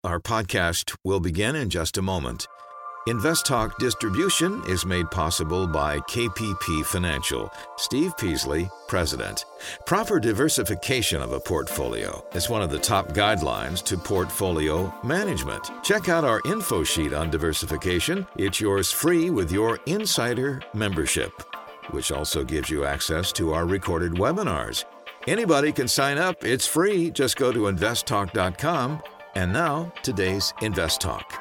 Our podcast will begin in just a moment. Invest Talk distribution is made possible by KPP Financial. Steve Peasley, President. Proper diversification of a portfolio is one of the top guidelines to portfolio management. Check out our info sheet on diversification. It's yours free with your Insider membership, which also gives you access to our recorded webinars. Anybody can sign up. It's free. Just go to investtalk.com. And now, today's Invest Talk.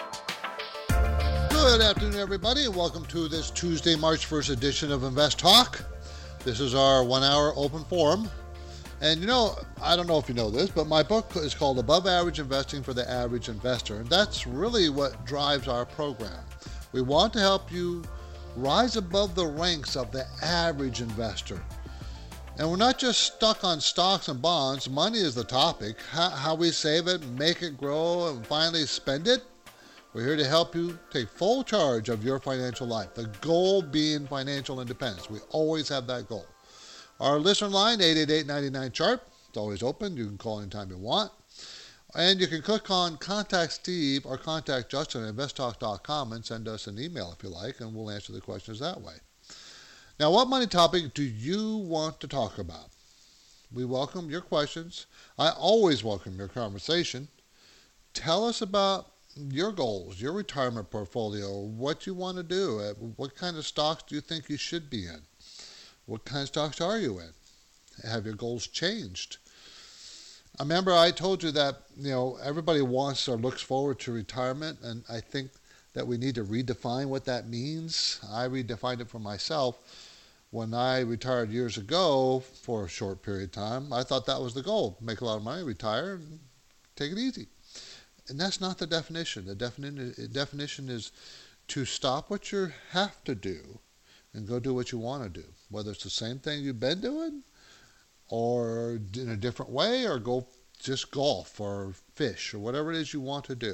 Good afternoon, everybody, and welcome to this Tuesday, March 1st edition of Invest Talk. This is our 1-hour open forum. And I don't know if you know this, but my book is called Above Average Investing for the Average Investor. And that's really what drives our program. We want to help you rise above the ranks of the average investor. And we're not just stuck on stocks and bonds. Money is the topic. How we save it, make it grow, and finally spend it. We're here to help you take full charge of your financial life. The goal being financial independence. We always have that goal. Our listener line, 888-99-CHART. It's always open. You can call anytime you want. And you can click on Contact Steve or Contact Justin at investtalk.com and send us an email if you like, and we'll answer the questions that way. Now, what money topic do you want to talk about? We welcome your questions. I always welcome your conversation. Tell us about your goals, your retirement portfolio, what you want to do, what kind of stocks do you think you should be in? What kind of stocks are you in? Have your goals changed? I remember I told you that, everybody wants or looks forward to retirement, and I think that we need to redefine what that means. I redefined it for myself. When I retired years ago for a short period of time, I thought that was the goal. Make a lot of money, retire, and take it easy. And that's not the definition. The definition is to stop what you have to do and go do what you want to do. Whether it's the same thing you've been doing or in a different way, or go just golf or fish or whatever it is you want to do.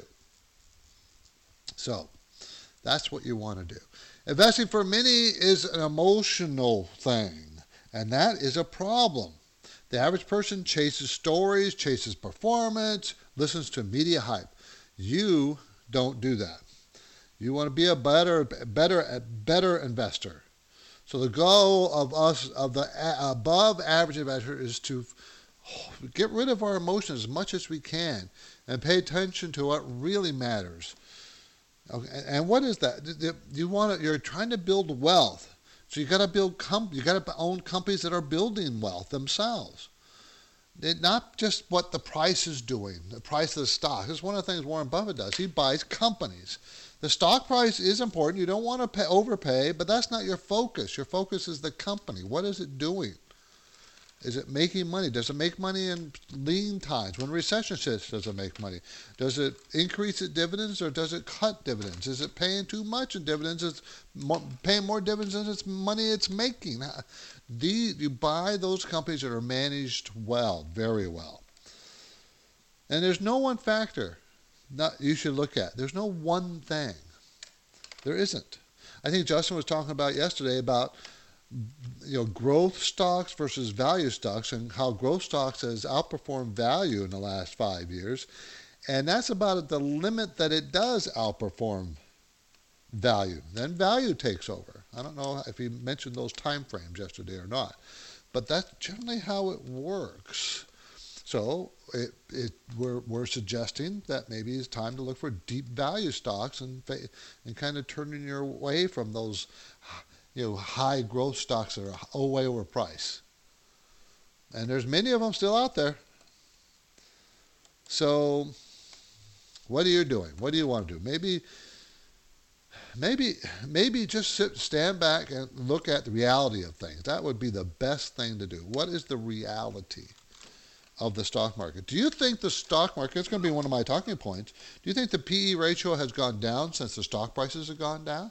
So that's what you want to do. Investing for many is an emotional thing, and that is a problem. The average person chases stories, chases performance, listens to media hype. You don't do that. You want to be a better investor. So the goal of us, of the above average investor, is to get rid of our emotions as much as we can and pay attention to what really matters. Okay, and what is that? You're trying to build wealth. So you got to you got to own companies that are building wealth themselves. Not just what the price is doing, the price of the stock. This is one of the things Warren Buffett does. He buys companies. The stock price is important. You don't want to overpay, but that's not your focus. Your focus is the company. What is it doing? Is it making money? Does it make money in lean times? When recession hits, does it make money? Does it increase its dividends or does it cut dividends? Is it paying too much in dividends? Is it paying more dividends than its money it's making? You buy those companies that are managed well, very well. And there's no one factor you should look at. There's no one thing. There isn't. I think Justin was talking about yesterday about growth stocks versus value stocks, and how growth stocks has outperformed value in the last 5 years. And that's about at the limit that it does outperform value. Then value takes over. I don't know if he mentioned those time frames yesterday or not, but that's generally how it works. So we're suggesting that maybe it's time to look for deep value stocks and kind of turning your way from those high growth stocks that are way overpriced. And there's many of them still out there. So what are you doing? What do you want to do? Maybe just stand back and look at the reality of things. That would be the best thing to do. What is the reality of the stock market? Do you think the stock market, it's going to be one of my talking points, do you think the PE ratio has gone down since the stock prices have gone down?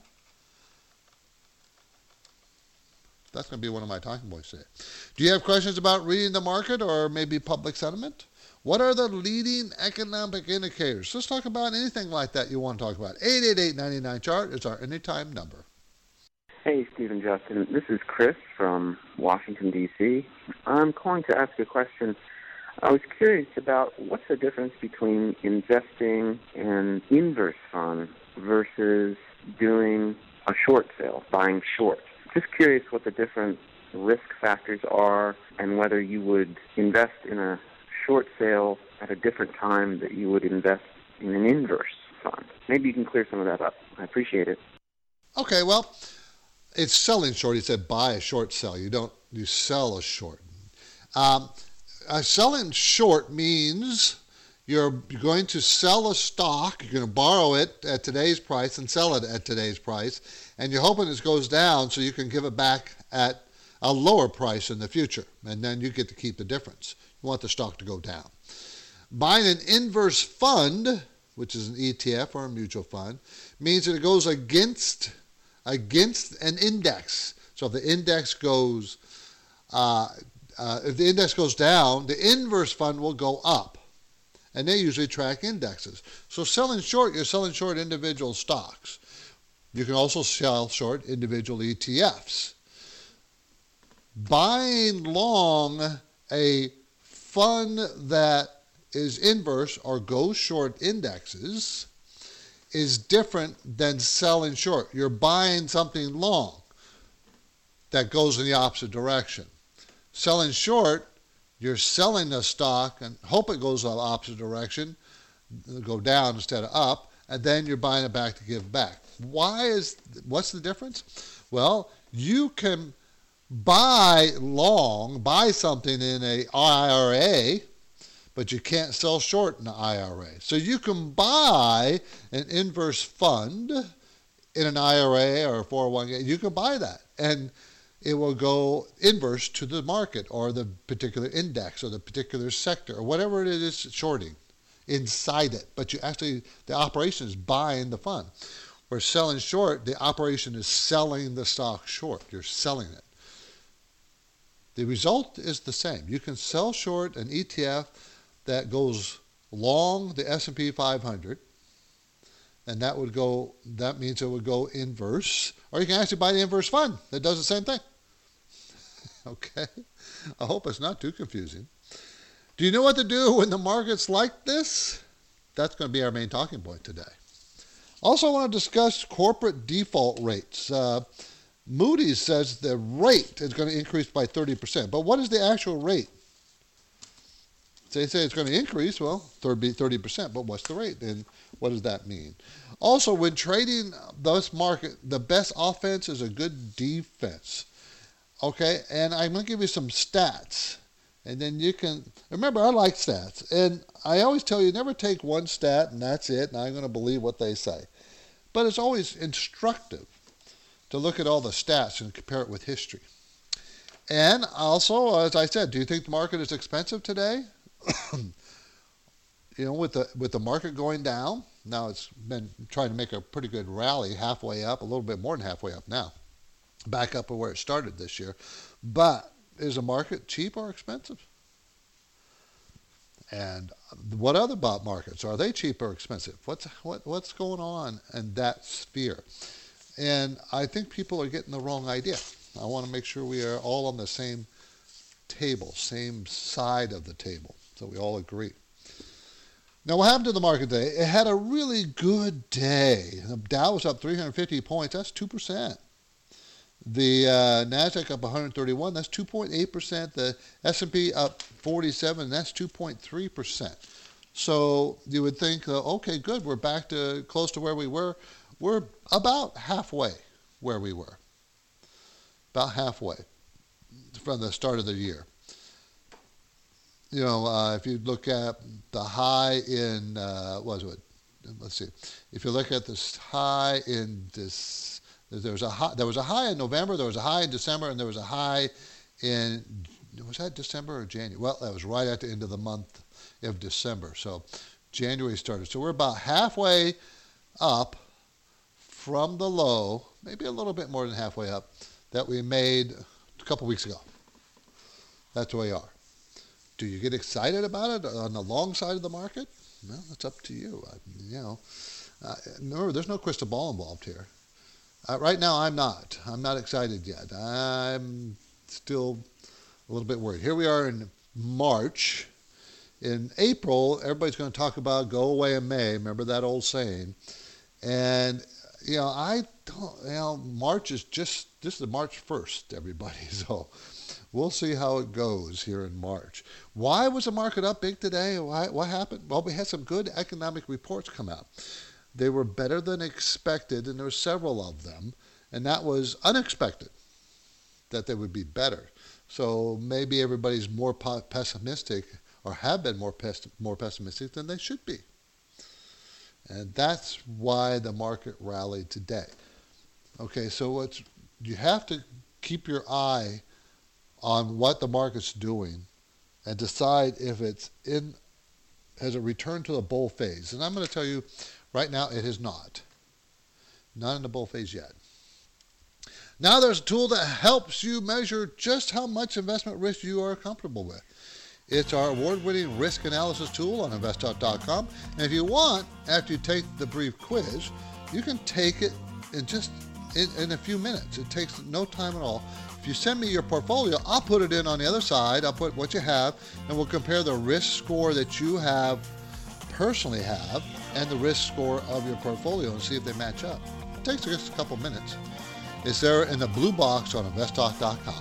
That's going to be one of my talking points today. Do you have questions about reading the market or maybe public sentiment? What are the leading economic indicators? Let's talk about anything like that you want to talk about. 888-99-CHART is our anytime number. Hey, Steve and Justin. This is Chris from Washington, D.C. I'm calling to ask a question. I was curious about what's the difference between investing in an inverse fund versus doing a short sale, buying short. Just curious what the different risk factors are and whether you would invest in a short sale at a different time that you would invest in an inverse fund. Maybe you can clear some of that up. I appreciate it. Okay, well, it's selling short. You said buy a short sell. You sell a short. Selling short means you're going to sell a stock, you're going to borrow it at today's price and sell it at today's price, and you're hoping it goes down so you can give it back at a lower price in the future, and then you get to keep the difference. You want the stock to go down. Buying an inverse fund, which is an ETF or a mutual fund, means that it goes against an index. So if the index goes down, the inverse fund will go up. And they usually track indexes. So selling short, you're selling short individual stocks. You can also sell short individual ETFs. Buying long a fund that is inverse or goes short indexes is different than selling short. You're buying something long that goes in the opposite direction. Selling short, you're selling the stock and hope it goes the opposite direction, go down instead of up, and then you're buying it back to give back. What's the difference? Well, you can buy something in an IRA, but you can't sell short in an IRA. So you can buy an inverse fund in an IRA or a 401k. You can buy that, and it will go inverse to the market or the particular index or the particular sector or whatever it is shorting inside it. But the operation is buying the fund. Where selling short, the operation is selling the stock short. You're selling it. The result is the same. You can sell short an ETF that goes long the S&P 500, and that means it would go inverse, or you can actually buy the inverse fund that does the same thing. Okay? I hope it's not too confusing. Do you know what to do when the market's like this? That's going to be our main talking point today. Also, I want to discuss corporate default rates. Moody's says the rate is going to increase by 30%, but what is the actual rate? They say it's going to increase, well, 30%, but what's the rate? And what does that mean? Also, when trading this market, the best offense is a good defense. Okay, and I'm going to give you some stats. And then you can, remember, I like stats. And I always tell you, never take one stat and that's it, and I'm going to believe what they say. But it's always instructive to look at all the stats and compare it with history. And also, as I said, do you think the market is expensive today? With the market going down, now it's been trying to make a pretty good rally, halfway up, a little bit more than halfway up now, back up to where it started this year. But is the market cheap or expensive? And what other bond markets, are they cheap or expensive? What's going on in that sphere? And I think people are getting the wrong idea. I want to make sure we are all on the same table, same side of the table, so we all agree. Now, what happened to the market today? It had a really good day. The Dow was up 350 points. That's 2%. The NASDAQ up 131. That's 2.8%. The S&P up 47. That's 2.3%. So you would think, okay, good. We're back to close to where we were. We're about halfway where we were. About halfway from the start of the year. If you look at the high in, let's see. If you look at this high in this, there was a high in November, there was a high in December, and there was a high in, was that December or January? Well, that was right at the end of the month of December. So January started. So we're about halfway up from the low, maybe a little bit more than halfway up, that we made a couple weeks ago. That's where we are. Do you get excited about it on the long side of the market? Well, that's up to you. Remember, there's no crystal ball involved here. Right now, I'm not. I'm not excited yet. I'm still a little bit worried. Here we are in March, In April, everybody's going to talk about go away in May. Remember that old saying? And, I don't, March is this is March 1st, everybody. So we'll see how it goes here in March. Why was the market up big today? What happened? Well, we had some good economic reports come out. They were better than expected, and there were several of them, and that was unexpected that they would be better. So maybe everybody's more pessimistic, or have been more pessimistic than they should be. And that's why the market rallied today. Okay, so you have to keep your eye on what the market's doing and decide if has it returned to the bull phase. And I'm going to tell you right now, it has not. Not in the bull phase yet. Now there's a tool that helps you measure just how much investment risk you are comfortable with. It's our award-winning risk analysis tool on InvestTalk.com. And if you want, after you take the brief quiz, you can take it in a few minutes. It takes no time at all. If you send me your portfolio, I'll put it in on the other side. I'll put what you have, and we'll compare the risk score that you personally have and the risk score of your portfolio and see if they match up. It takes just a couple minutes. It's there in the blue box on InvestTalk.com.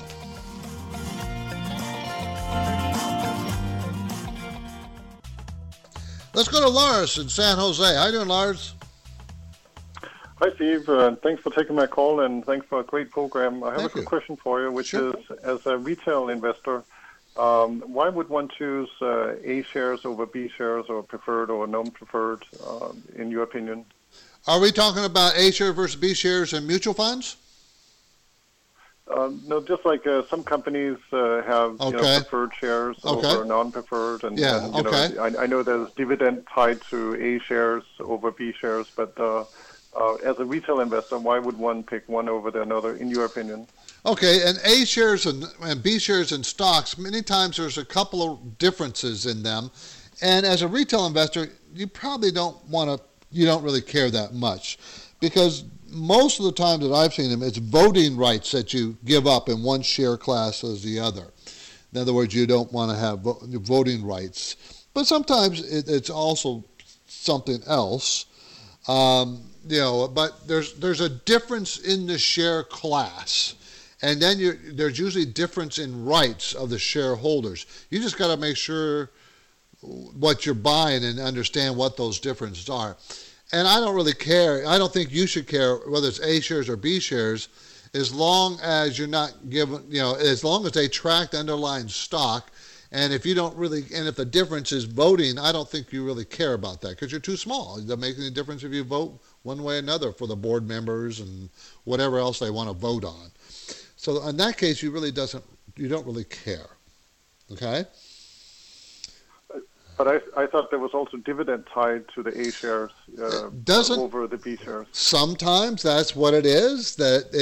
Let's go to Lars in San Jose. How you doing, Lars? Hi, Steve. Thanks for taking my call, and thanks for a great program. I have a quick question for you, which is, as a retail investor, why would one choose A shares over B shares, or preferred or non-preferred, in your opinion? Are we talking about A shares versus B shares in mutual funds? No, just like some companies have preferred shares over non-preferred, and I know there's dividend tied to A shares over B shares, but as a retail investor, why would one pick one over the another, in your opinion? Okay, and A shares and B shares in stocks, many times there's a couple of differences in them, and as a retail investor, you probably don't really care that much, because most of the time that I've seen them, it's voting rights that you give up in one share class as the other. In other words, you don't want to have voting rights. But sometimes it's also something else. But there's a difference in the share class. And then there's usually difference in rights of the shareholders. You just got to make sure what you're buying and understand what those differences are. And I don't really care. I don't think you should care whether it's A shares or B shares, as long as you're not given, as long as they track the underlying stock. And if if the difference is voting, I don't think you really care about that, because you're too small. It doesn't make any difference if you vote one way or another for the board members and whatever else they want to vote on. So in that case, you don't really care. Okay? But I thought there was also dividend tied to the A shares over the B shares. Sometimes that's what it is.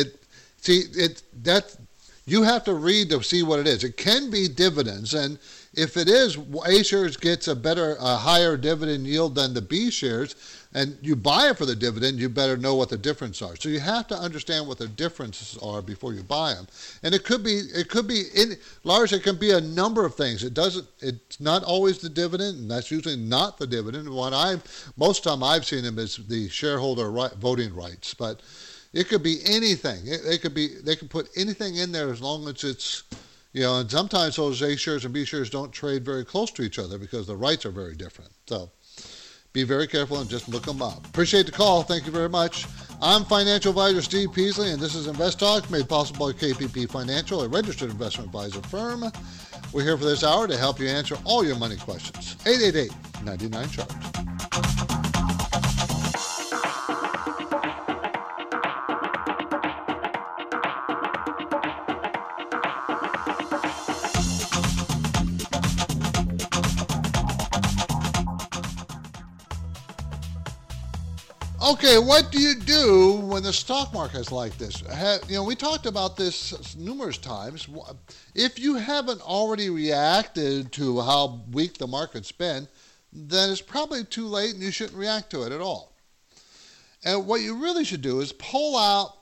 You have to read to see what it is. It can be dividends, and if it is, A shares gets a higher dividend yield than the B shares, and you buy it for the dividend, you better know what the difference are. So you have to understand what the differences are before you buy them. And it could be Lars, it can be a number of things. It's not always the dividend, and that's usually not the dividend. Most time I've seen them as the shareholder voting rights, but it could be anything. They can put anything in there as long as it's, and sometimes those A shares and B shares don't trade very close to each other because the rights are very different. So be very careful and just look them up. Appreciate the call. Thank you very much. I'm financial advisor Steve Peasley, and this is Invest Talk, made possible by KPP Financial, a registered investment advisor firm. We're here for this hour to help you answer all your money questions. 888-99-CHART. Okay, what do you do when the stock market is like this? We talked about this numerous times. If you haven't already reacted to how weak the market's been, then it's probably too late and you shouldn't react to it at all. And what you really should do is pull out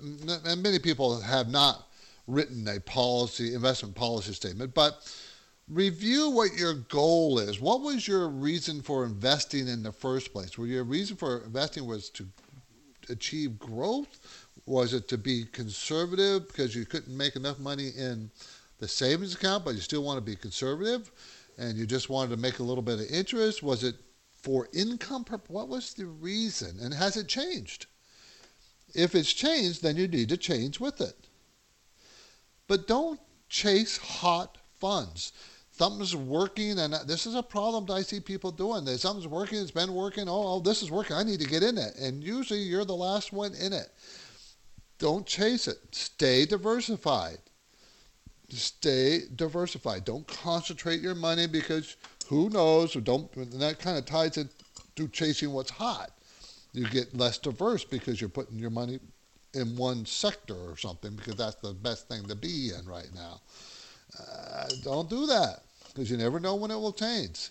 and many people have not written a investment policy statement, but review what your goal is. What was your reason for investing in the first place? Were your reason for investing was to achieve growth? Was it to be conservative because you couldn't make enough money in the savings account, but you still want to be conservative and you just wanted to make a little bit of interest? Was it for income purpose? What was the reason? And has it changed? If it's changed, then you need to change with it. But don't chase hot funds. Something's working, and this is a problem that I see people doing. That something's working, it's been working, oh, this is working, I need to get in it. And usually you're the last one in it. Don't chase it. Stay diversified. Stay diversified. Don't concentrate your money because who knows, and that kind of ties into chasing what's hot. You get less diverse because you're putting your money in one sector or something because that's the best thing to be in right now. Don't do that because you never know when it will change.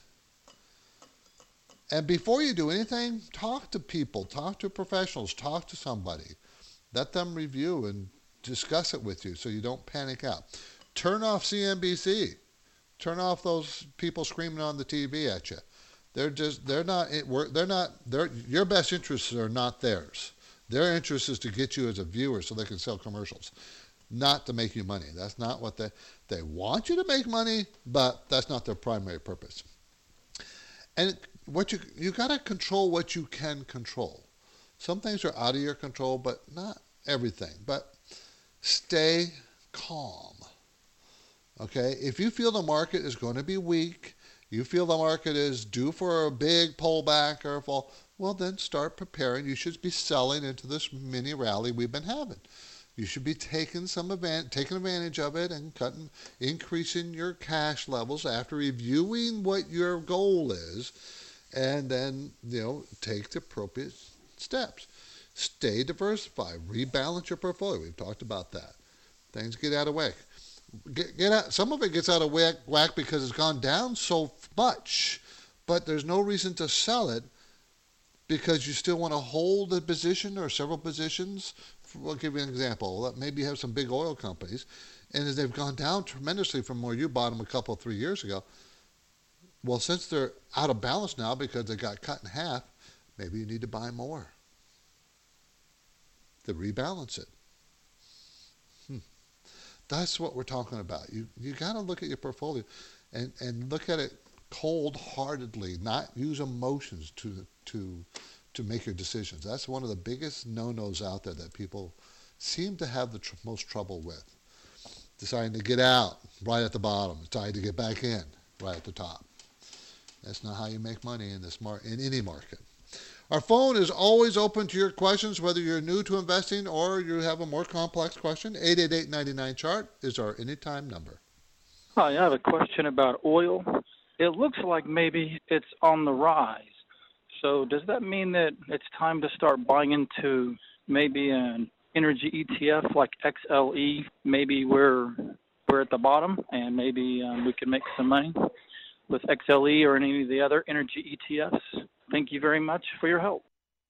And before you do anything, talk to people, talk to professionals, talk to somebody. Let them review and discuss it with you so you don't panic out. Turn off CNBC. Turn off those people screaming on the TV at you. Your best interests are not theirs. Their interest is to get you as a viewer so they can sell commercials, not to make you money. That's not what they want you to make money, but that's not their primary purpose. And what you got to control what you can control. Some things are out of your control, but not everything. But stay calm. Okay? If you feel the market is going to be weak, you feel the market is due for a big pullback or a fall, well, then start preparing. You should be selling into this mini rally we've been having. You should be taking advantage of it and increasing your cash levels after reviewing what your goal is, and then take the appropriate steps. Stay diversified. Rebalance your portfolio. We've talked about that. Things get out of whack. Some of it gets out of whack because it's gone down so much, but there's no reason to sell it because you still want to hold a position or several positions. I'll give you an example. Maybe you have some big oil companies, and as they've gone down tremendously from where you bought them 3 years ago, well, since they're out of balance now because they got cut in half, maybe you need to buy more to rebalance it. That's what we're talking about. You got to look at your portfolio and look at it cold-heartedly, not use emotions to make your decisions. That's one of the biggest no-nos out there that people seem to have the most trouble with. Deciding to get out right at the bottom, deciding to get back in right at the top. That's not how you make money in any market. Our phone is always open to your questions, whether you're new to investing or you have a more complex question. 888-99-CHART is our anytime number. Hi, I have a question about oil. It looks like maybe it's on the rise. So does that mean that it's time to start buying into maybe an energy ETF like XLE? Maybe we're at the bottom and maybe we can make some money with XLE or any of the other energy ETFs. Thank you very much for your help.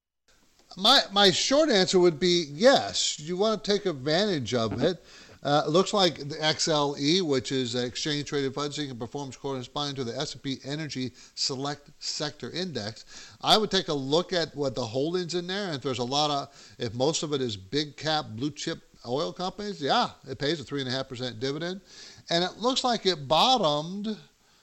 My short answer would be yes. You want to take advantage of it. It looks like the XLE, which is exchange traded fund seeking performance corresponding to the S&P Energy Select Sector Index. I would take a look at what the holdings in there. If there's if most of it is big cap blue chip oil companies, yeah, it pays a 3.5% dividend, and it looks like it bottomed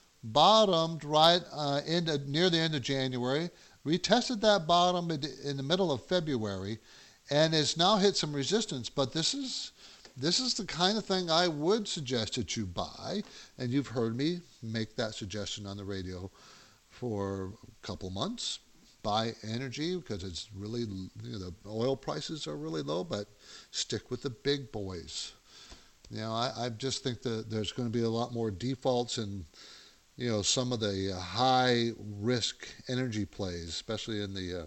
right near the end of January, retested that bottom in the middle of February, and it's now hit some resistance. But this is the kind of thing I would suggest that you buy, and you've heard me make that suggestion on the radio for a couple months. Buy energy because it's really, the oil prices are really low, but stick with the big boys. I just think that there's going to be a lot more defaults in some of the high risk energy plays, especially in the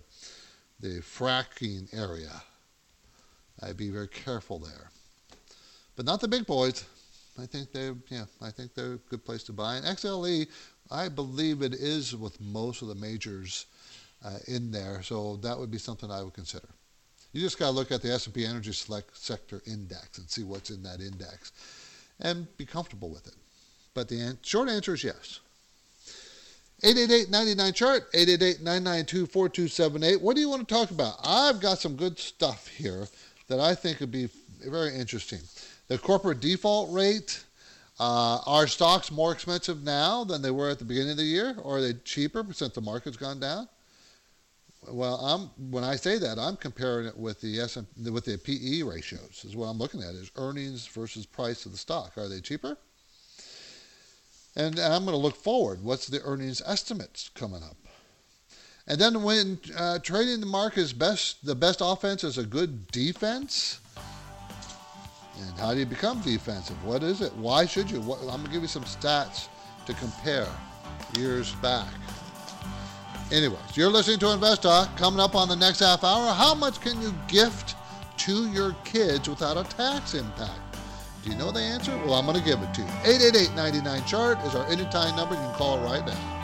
fracking area. I'd be very careful there, but not the big boys. I think they're a good place to buy. And XLE, I believe it is with most of the majors in there, so that would be something I would consider. You just got to look at the S&P Energy Select Sector Index and see what's in that index, and be comfortable with it. But the short answer is yes. 888-99-CHART, 888-992-4278. What do you want to talk about? I've got some good stuff here that I think would be very interesting. The corporate default rate. Are stocks more expensive now than they were at the beginning of the year? Or are they cheaper since the market's gone down? Well, when I say that, I'm comparing it with the PE ratios. Is what I'm looking at, is earnings versus price of the stock. Are they cheaper? And I'm going to look forward. What's the earnings estimates coming up? And then when trading the market is the best offense is a good defense. And how do you become defensive? What is it? Why should you? I'm going to give you some stats to compare years back. Anyways, you're listening to Invest Talk. Coming up on the next half hour, how much can you gift to your kids without a tax impact? Do you know the answer? Well, I'm going to give it to you. 888-99-CHART is our anytime number. You can call it right now.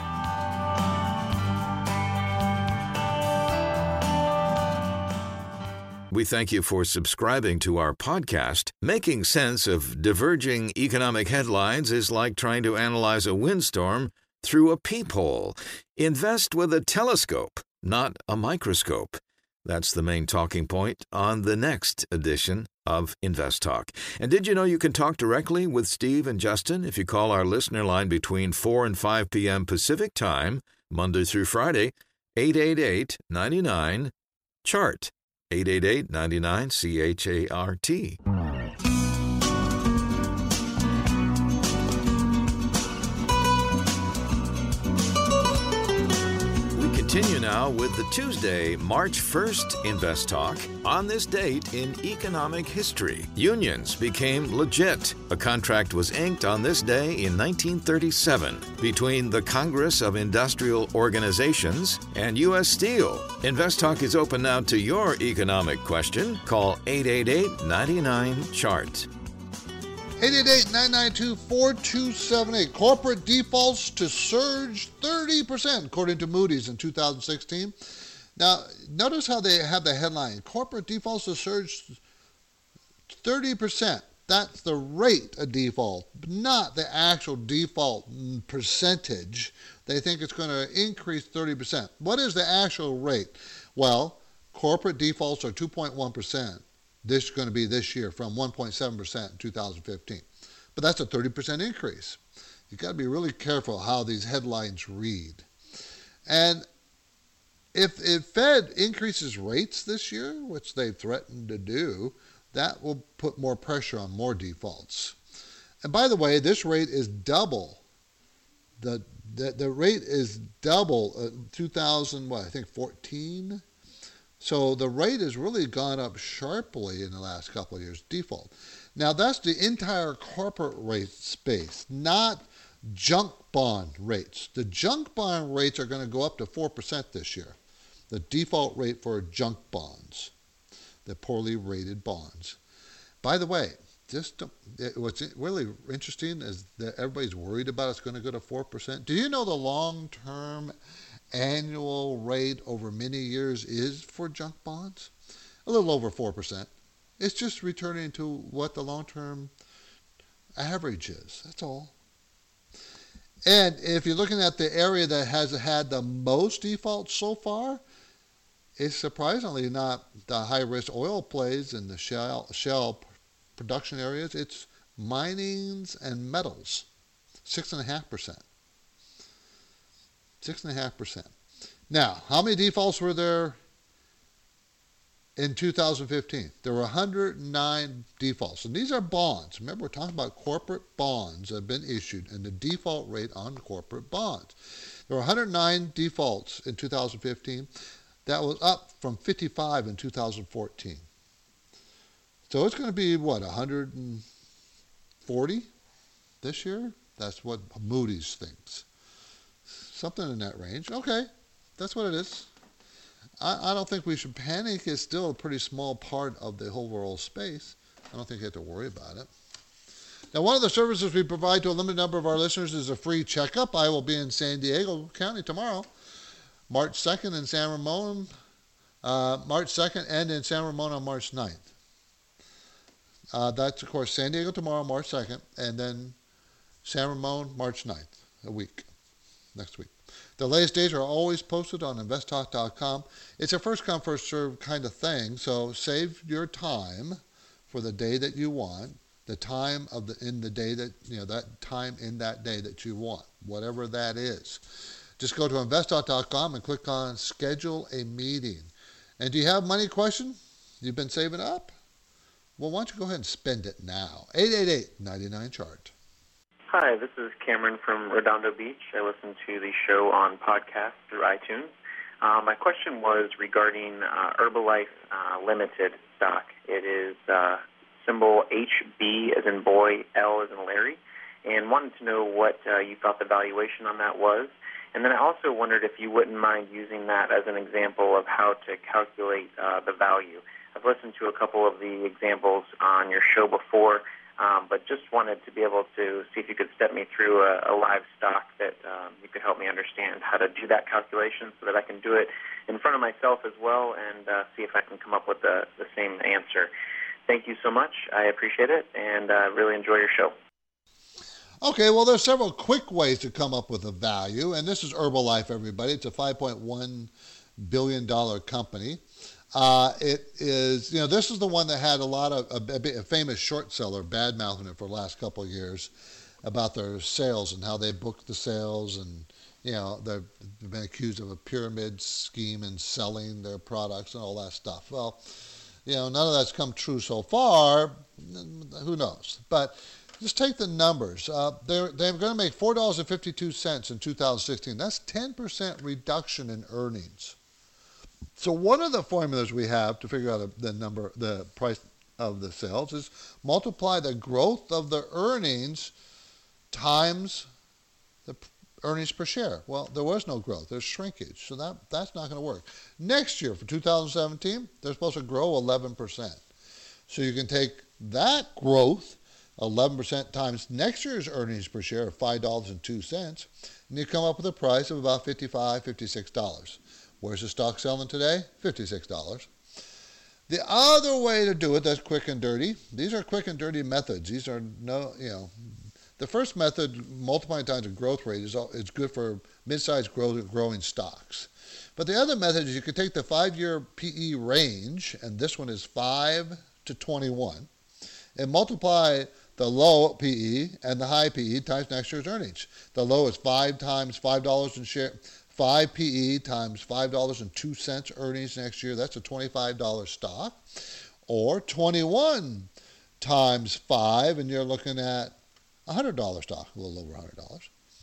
We thank you for subscribing to our podcast. Making sense of diverging economic headlines is like trying to analyze a windstorm through a peephole. Invest with a telescope, not a microscope. That's the main talking point on the next edition of Invest Talk. And did you know you can talk directly with Steve and Justin if you call our listener line between 4 and 5 p.m. Pacific Time, Monday through Friday, 888-99-CHART. 888-99-CHART. We continue now with the Tuesday, March 1st Invest Talk. On this date in economic history, unions became legit. A contract was inked on this day in 1937 between the Congress of Industrial Organizations and U.S. Steel. Invest Talk is open now to your economic question. Call 888-99-CHART. 888-992-4278. Corporate defaults to surge 30%, according to Moody's in 2016. Now, notice how they have the headline, corporate defaults to surge 30%. That's the rate of default, not the actual default percentage. They think it's going to increase 30%. What is the actual rate? Well, corporate defaults are 2.1%. This is going to be this year from 1.7% in 2015. But that's a 30% increase. You've got to be really careful how these headlines read. And if Fed increases rates this year, which they've threatened to do, that will put more pressure on more defaults. And by the way, this rate is double. The rate is double 2014. So the rate has really gone up sharply in the last couple of years, default. Now that's the entire corporate rate space, not junk bond rates. The junk bond rates are going to go up to 4% this year. The default rate for junk bonds, the poorly rated bonds. By the way, what's really interesting is that everybody's worried about it's going to go to 4%. Do you know the long-term annual rate over many years is for junk bonds? A little over 4%. It's just returning to what the long-term average is. That's all. And if you're looking at the area that has had the most defaults so far, it's surprisingly not the high-risk oil plays and the shale production areas. It's minings and metals, 6.5%. 6.5%. Now, how many defaults were there in 2015? There were 109 defaults. And these are bonds. Remember, we're talking about corporate bonds that have been issued and the default rate on corporate bonds. There were 109 defaults in 2015. That was up from 55 in 2014. So it's going to be, 140 this year? That's what Moody's thinks. Something in that range. Okay, that's what it is. I don't think we should panic. It's still a pretty small part of the whole world space. I don't think you have to worry about it. Now, one of the services we provide to a limited number of our listeners is a free checkup. I will be in San Diego County tomorrow, March 2nd in San Ramon, March 2nd, and in San Ramon on March 9th. That's, of course, San Diego tomorrow, March 2nd, and then San Ramon, March 9th, next week. The latest dates are always posted on investtalk.com. It's a first come, first served kind of thing, so save your time for the day that you want, the time in the day that, that time in that day that you want, whatever that is. Just go to investtalk.com and click on Schedule a Meeting. And do you have money question? You've been saving up? Well, why don't you go ahead and spend it now? 888-99-CHART. Hi, this is Cameron from Redondo Beach. I listen to the show on podcast through iTunes. My question was regarding Herbalife Limited stock. It is symbol HB as in boy, L as in Larry, and wanted to know what you thought the valuation on that was. And then I also wondered if you wouldn't mind using that as an example of how to calculate the value. I've listened to a couple of the examples on your show before, but just wanted to be able to see if you could step me through a live stock that you could help me understand how to do that calculation so that I can do it in front of myself as well and see if I can come up with the same answer. Thank you so much. I appreciate it and really enjoy your show. Okay, well, there's several quick ways to come up with a value, and this is Herbalife, everybody. It's a $5.1 billion company. It is, this is the one that had a famous short seller bad-mouthing it for the last couple of years about their sales and how they booked the sales, and, they've been accused of a pyramid scheme in selling their products and all that stuff. Well, none of that's come true so far. Who knows? But just take the numbers. They're going to make $4.52 in 2016. That's 10% reduction in earnings. So one of the formulas we have to figure out the price of the sales is multiply the growth of the earnings times the earnings per share. Well, there was no growth. There's shrinkage. So that's not going to work. Next year, for 2017, they're supposed to grow 11%. So you can take that growth, 11% times next year's earnings per share of $5.02, and you come up with a price of about $55, $56. Where's the stock selling today? $56. The other way to do it that's quick and dirty, these are quick and dirty methods. These are the first method, multiplying times the growth rate, is good for mid-sized growing stocks. But the other method is you can take the 5-year PE range, and this one is 5 to 21, and multiply the low PE and the high PE times next year's earnings. The low is 5 times $5 in share. 5 PE times $5.02 earnings next year, that's a $25 stock. Or 21 times 5, and you're looking at a $100 stock, a little over $100.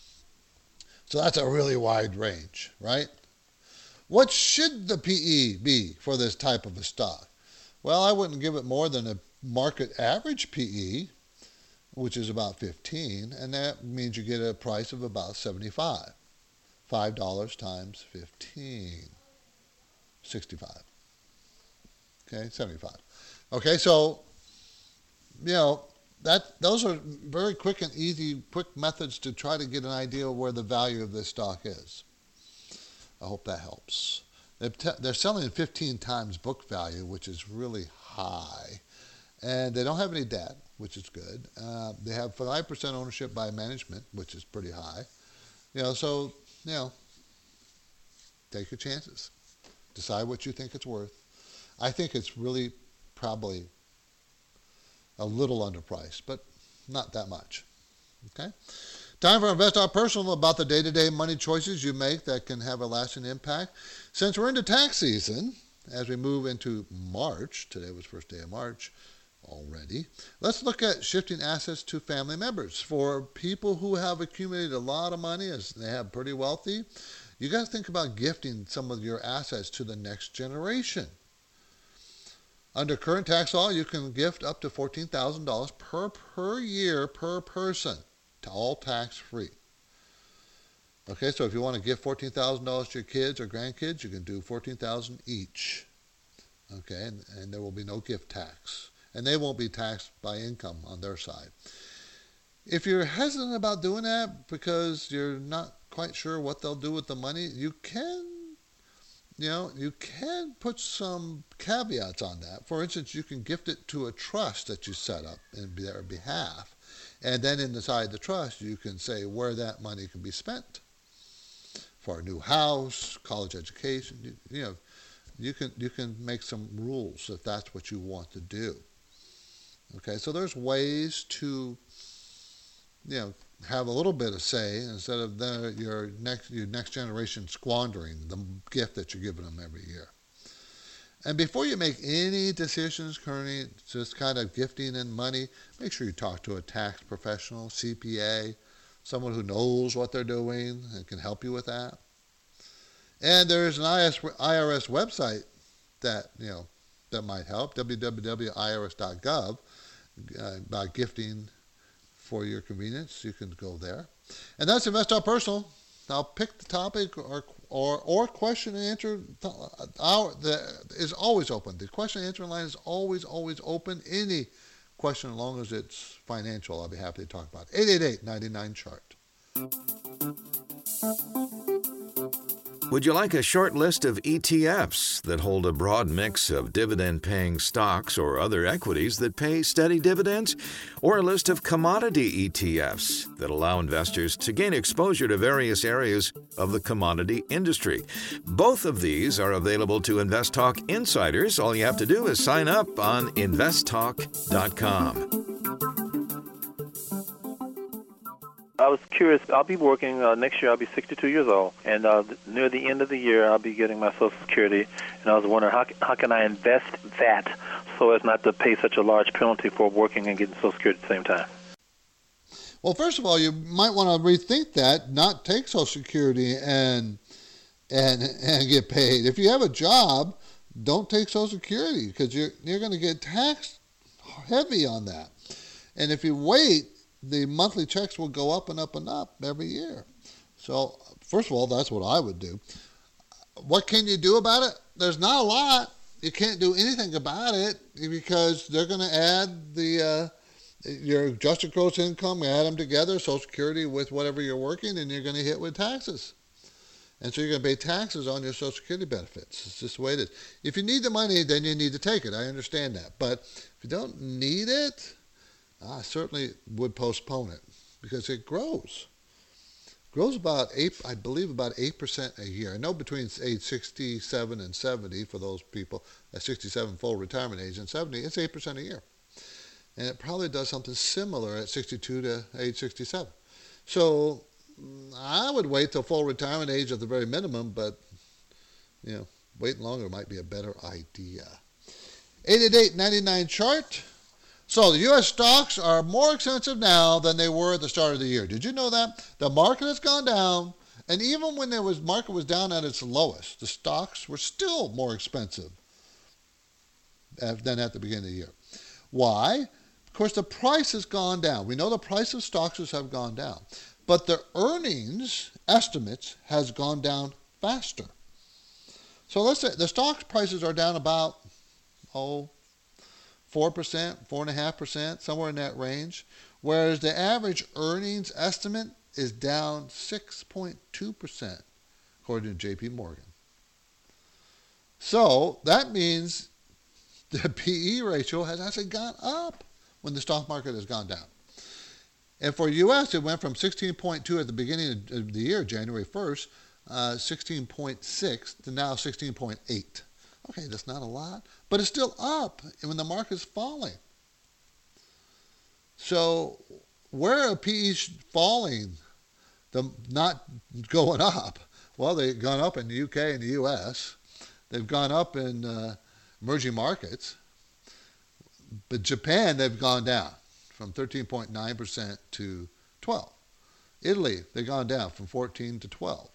So that's a really wide range, right? What should the PE be for this type of a stock? Well, I wouldn't give it more than a market average PE, which is about 15, and that means you get a price of about 75. $5 times 15, 65. Okay, 75. Okay, so, those are very quick and easy, quick methods to try to get an idea of where the value of this stock is. I hope that helps. They're selling at 15 times book value, which is really high. And they don't have any debt, which is good. They have 5% ownership by management, which is pretty high. Take your chances. Decide what you think it's worth. I think it's really probably a little underpriced, but not that much. Okay? Time for Invest Talk Personal about the day-to-day money choices you make that can have a lasting impact. Since we're into tax season, as we move into March, today was first day of March already, let's look at shifting assets to family members. For people who have accumulated a lot of money, as they have pretty wealthy, you got to think about gifting some of your assets to the next generation. Under current tax law, you can gift up to $14,000 per year per person, to all tax-free. Okay, so if you want to gift $14,000 to your kids or grandkids, you can do $14,000 each. Okay, and there will be no gift tax. And they won't be taxed by income on their side. If you're hesitant about doing that because you're not quite sure what they'll do with the money, you can put some caveats on that. For instance, you can gift it to a trust that you set up in their behalf. And then inside the trust, you can say where that money can be spent for a new house, college education. You can make some rules if that's what you want to do. Okay, so there's ways to have a little bit of say instead of your next generation squandering the gift that you're giving them every year. And before you make any decisions, currently, just kind of gifting in money, make sure you talk to a tax professional, CPA, someone who knows what they're doing and can help you with that. And there's an IRS website that might help, www.irs.gov, about gifting for your convenience. You can go there. And that's InvestTalk Personal. I'll pick the topic or question and answer is always open. The question and answer line is always open. Any question, as long as it's financial, I'll be happy to talk about it. 888-99-CHART. Would you like a short list of ETFs that hold a broad mix of dividend-paying stocks or other equities that pay steady dividends? Or a list of commodity ETFs that allow investors to gain exposure to various areas of the commodity industry? Both of these are available to InvestTalk insiders. All you have to do is sign up on investtalk.com. I was curious. I'll be working next year. I'll be 62 years old, and near the end of the year, I'll be getting my Social Security. And I was wondering how can I invest that so as not to pay such a large penalty for working and getting Social Security at the same time. Well, first of all, you might want to rethink that. Not take Social Security and get paid. If you have a job, don't take Social Security because you're going to get taxed heavy on that. And if you wait, the monthly checks will go up and up and up every year. So, first of all, that's what I would do. What can you do about it? There's not a lot. You can't do anything about it because they're going to add your adjusted gross income, add them together, Social Security with whatever you're working, and you're going to hit with taxes. And so you're going to pay taxes on your Social Security benefits. It's just the way it is. If you need the money, then you need to take it. I understand that. But if you don't need it, I certainly would postpone it because it grows. It grows about 8% a year. I know between age 67 and 70 for those people, at 67 full retirement age and 70, it's 8% a year. And it probably does something similar at 62 to age 67. So I would wait till full retirement age at the very minimum, but waiting longer might be a better idea. 888-99-CHART. So the U.S. stocks are more expensive now than they were at the start of the year. Did you know that? The market has gone down, and even when market was down at its lowest, the stocks were still more expensive than at the beginning of the year. Why? Of course, the price has gone down. We know the price of stocks have gone down, but the earnings estimates has gone down faster. So let's say the stock prices are down about 4%, 4.5%, somewhere in that range, whereas the average earnings estimate is down 6.2%, according to JP Morgan. So that means the PE ratio has actually gone up when the stock market has gone down. And for U.S., it went from 16.2 at the beginning of the year, January 1st, 16.6 to now 16.8. Okay, that's not a lot, but it's still up when the market's falling. So where are PEs falling, not going up? Well, they've gone up in the UK and the US. They've gone up in emerging markets. But Japan, they've gone down from 13.9% to 12%. Italy, they've gone down from 14 to 12%.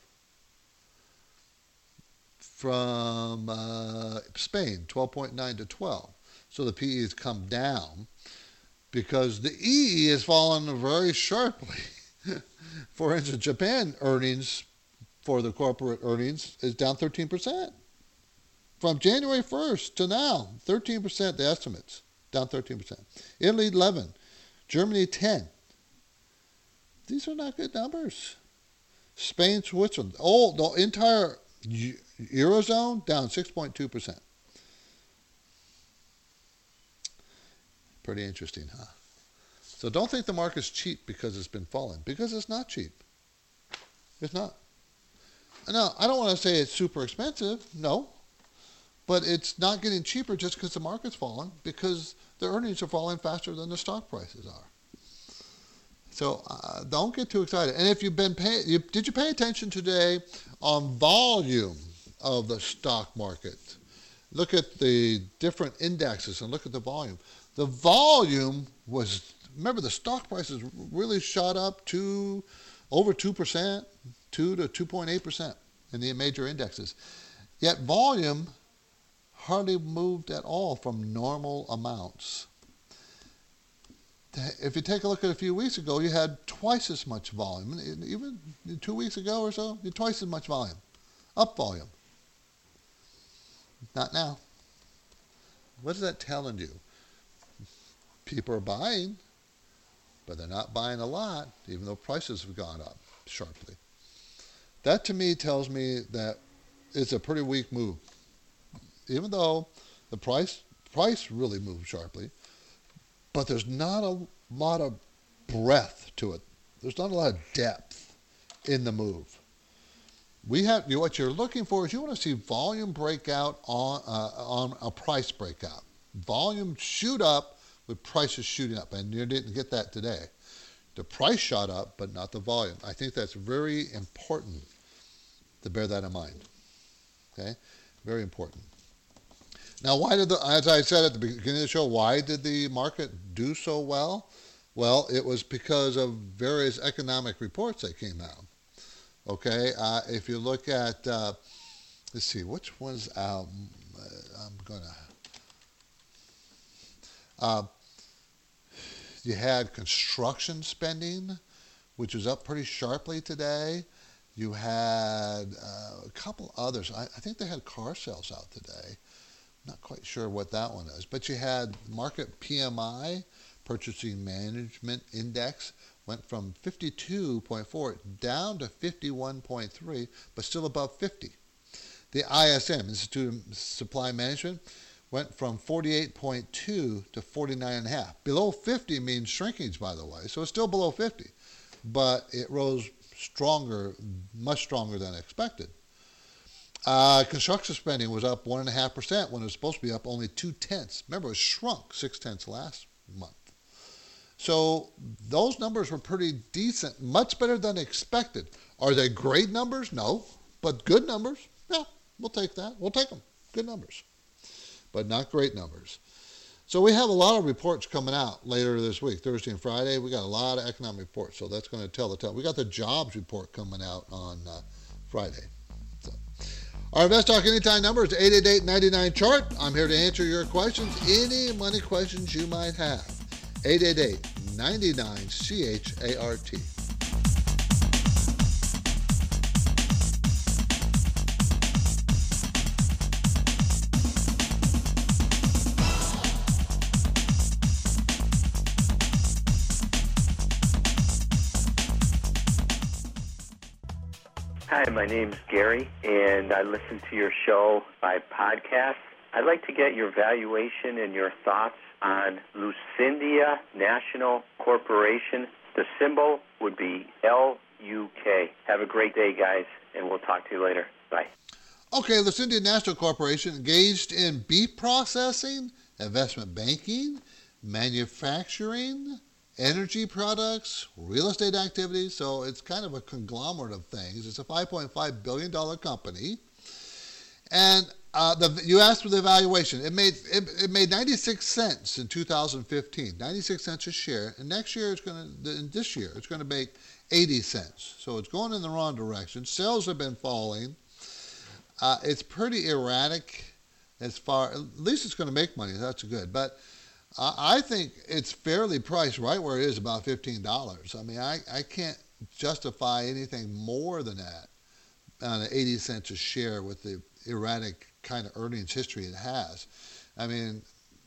From Spain, 12.9 to 12. So the PE has come down because the EE has fallen very sharply. For instance, Japan earnings for the corporate earnings is down 13%. From January 1st to now, 13%, the estimates, down 13%. Italy, 11. Germany, 10. These are not good numbers. Spain, Switzerland, the entire Eurozone down 6.2%. Pretty interesting, huh? So don't think the market's cheap because it's been falling, because it's not cheap. It's not. Now, I don't want to say it's super expensive, no, but it's not getting cheaper just because the market's falling, because the earnings are falling faster than the stock prices are. So don't get too excited. And if you've been did you pay attention today on volume of the stock market? Look at the different indexes and look at the volume. The volume was, remember, the stock prices really shot up to over 2%, 2 to 2.8% in the major indexes. Yet volume hardly moved at all from normal amounts. If you take a look at a few weeks ago, you had twice as much volume. Even 2 weeks ago or so, you had twice as much volume. Up volume. Not now. What is that telling you? People are buying, but they're not buying a lot, even though prices have gone up sharply. That to me tells me that it's a pretty weak move. Even though the price really moved sharply, but there's not a lot of breadth to it. There's not a lot of depth in the move. What you're looking for is you want to see volume breakout on a price breakout. Volume shoot up with prices shooting up, and you didn't get that today. The price shot up, but not the volume. I think that's very important to bear that in mind. Okay, very important. Now, as I said at the beginning of the show, why did the market do so well? Well, it was because of various economic reports that came out. Okay, if you look at, let's see, which one's out? You had construction spending, which was up pretty sharply today. You had a couple others. I think they had car sales out today. Not quite sure what that one is. But you had market PMI, Purchasing Management Index, went from 52.4 down to 51.3, but still above 50. The ISM, Institute of Supply Management, went from 48.2 to 49.5. Below 50 means shrinkage, by the way, so it's still below 50, but it rose stronger, much stronger than expected. Construction spending was up 1.5% when it was supposed to be up only 0.2. Remember, it shrunk 0.6 last month. So those numbers were pretty decent, much better than expected. Are they great numbers? No. But good numbers? Yeah, we'll take that. We'll take them. Good numbers. But not great numbers. So we have a lot of reports coming out later this week, Thursday and Friday. We got a lot of economic reports, so that's going to tell the tale. We got the jobs report coming out on Friday. So, our Invest Talk Anytime number is 888-99-CHART. I'm here to answer your questions, any money questions you might have. 888-99-CHART. Hi, my name's Gary, and I listen to your show by podcast. I'd like to get your valuation and your thoughts on Lucindia National Corporation. The symbol would be LUK. Have a great day, guys, and we'll talk to you later. Bye. Okay, Lucindia National Corporation engaged in beef processing, investment banking, manufacturing, energy products, real estate activities. So it's kind of a conglomerate of things. It's a $5.5 billion company. And you asked for the valuation. It made 96 cents in 2015, 96 cents a share. And this year it's going to make 80 cents. So it's going in the wrong direction. Sales have been falling. It's pretty erratic at least it's going to make money. That's good. But I think it's fairly priced right where it is, about $15. I mean, I can't justify anything more than that on 80 cents a share with the erratic kind of earnings history it has. I mean,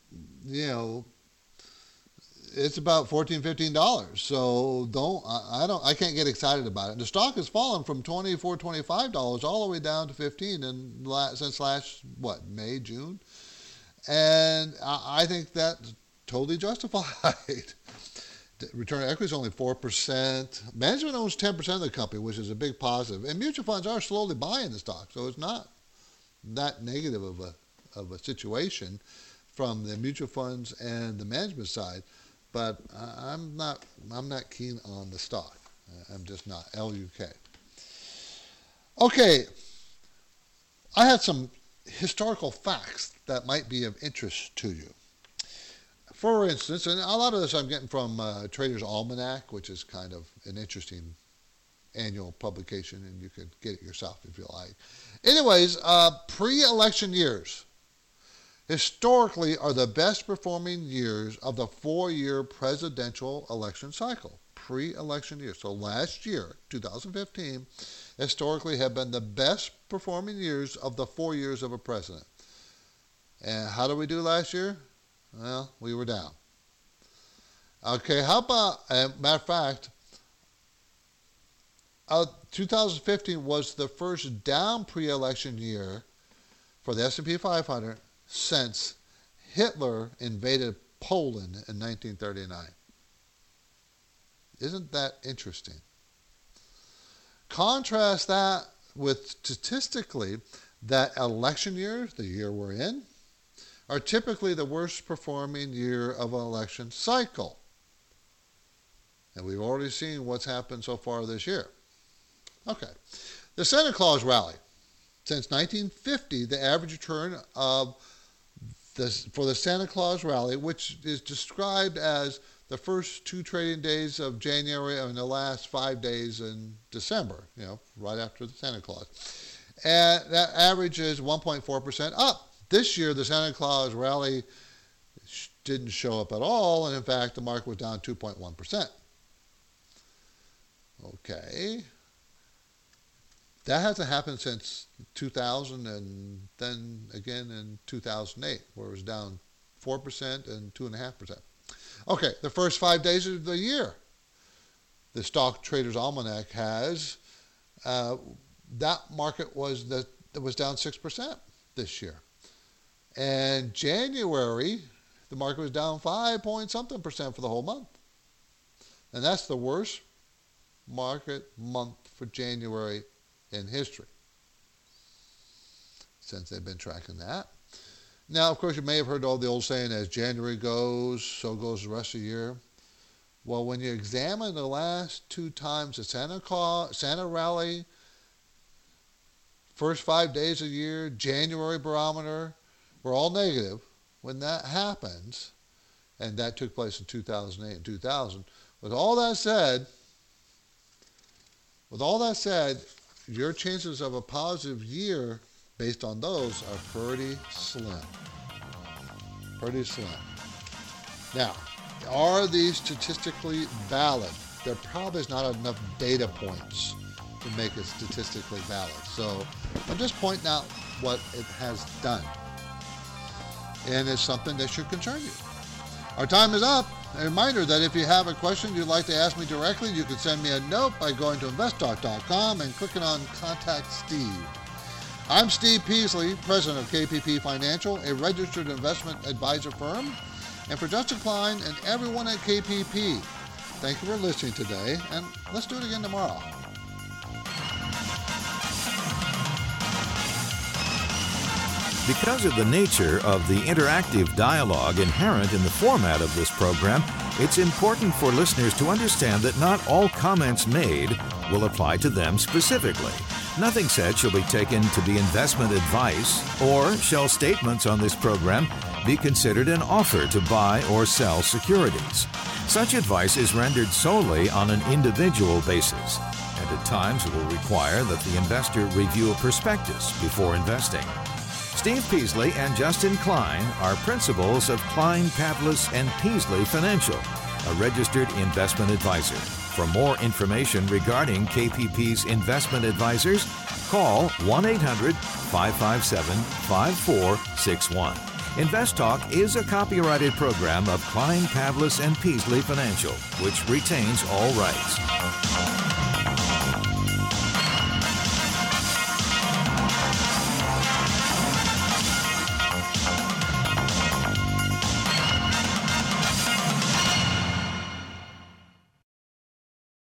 it's about $14, $15. So I can't get excited about it. And the stock has fallen from $24, $25 all the way down to $15 since last, May, June. And I think that's totally justified. The return on equity is only 4%. Management owns 10% of the company, which is a big positive. And mutual funds are slowly buying the stock, so it's not that negative of a situation from the mutual funds and the management side. But I'm not keen on the stock. I'm just not. LUK. Okay, I had some historical facts that might be of interest to you. For instance, and a lot of this I'm getting from Trader's Almanac, which is kind of an interesting annual publication, and you could get it yourself if you like. Anyways, pre-election years historically are the best performing years of the 4-year presidential election cycle. Pre-election years. So last year, 2015, historically have been the best performing years of the 4 years of a president. And how did we do last year? Well, we were down. Okay, how about, matter of fact, 2015 was the first down pre-election year for the S&P 500 since Hitler invaded Poland in 1939. Isn't that interesting? Contrast that with statistically that election years, the year we're in, are typically the worst performing year of an election cycle. And we've already seen what's happened so far this year. Okay. The Santa Claus rally. Since 1950, the average return for the Santa Claus rally, which is described as the first 2 trading days of January and the last 5 days in December, right after the Santa Claus. And that average is 1.4% up. This year, the Santa Claus rally didn't show up at all, and in fact, the market was down 2.1%. Okay. That hasn't happened since 2000 and then again in 2008, where it was down 4% and 2.5%. Okay, the first 5 days of the year, the Stock Traders Almanac has, that market was down 6% this year. And January, the market was down 5-point-something% for the whole month. And that's the worst market month for January in history, since they've been tracking that. Now, of course, you may have heard all the old saying, as January goes, so goes the rest of the year. Well, when you examine the last 2 times the Santa rally, first 5 days of the year, January barometer, were all negative. When that happens, and that took place in 2008 and 2000, with all that said, your chances of a positive year based on those are pretty slim. Pretty slim. Now, are these statistically valid? There probably is not enough data points to make it statistically valid. So I'm just pointing out what it has done. And it's something that should concern you. Our time is up. A reminder that if you have a question you'd like to ask me directly, you can send me a note by going to investtalk.com and clicking on Contact Steve. I'm Steve Peasley, president of KPP Financial, a registered investment advisor firm. And for Justin Klein and everyone at KPP, thank you for listening today, and let's do it again tomorrow. Because of the nature of the interactive dialogue inherent in the format of this program, it's important for listeners to understand that not all comments made will apply to them specifically. Nothing said shall be taken to be investment advice, or shall statements on this program be considered an offer to buy or sell securities. Such advice is rendered solely on an individual basis, and at times will require that the investor review a prospectus before investing. Steve Peasley and Justin Klein are principals of Klein, Pavlis & Peasley Financial, a registered investment advisor. For more information regarding KPP's investment advisors, call 1-800-557-5461. Invest Talk is a copyrighted program of Klein, Pavlis & Peasley Financial, which retains all rights.